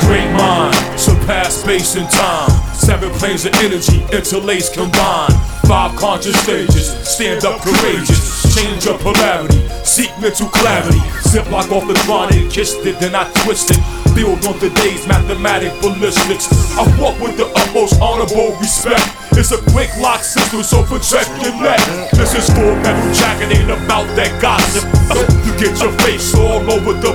Great mind, surpass space and time. 7 planes of energy, interlaced, combined. 5 conscious stages, stand up courageous. Change of polarity, seek mental clarity. Ziplock off the chronic, kissed it, then I twisted. Build on today's mathematic ballistics. I walk with the utmost honorable respect. It's a quick lock system, so protect your neck. This is Full Metal Jacket, ain't about that gossip. You get your face all over the